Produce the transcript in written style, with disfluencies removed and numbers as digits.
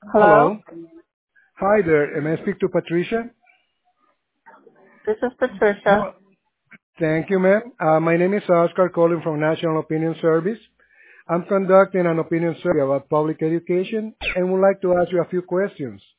Hello, Hello. Hi there. May I speak to Patricia? this is Patricia. Hello. Thank you, ma'am. My name is Oscar calling from National Opinion Service. I'm conducting an opinion survey about public education and would like to ask you a few questions.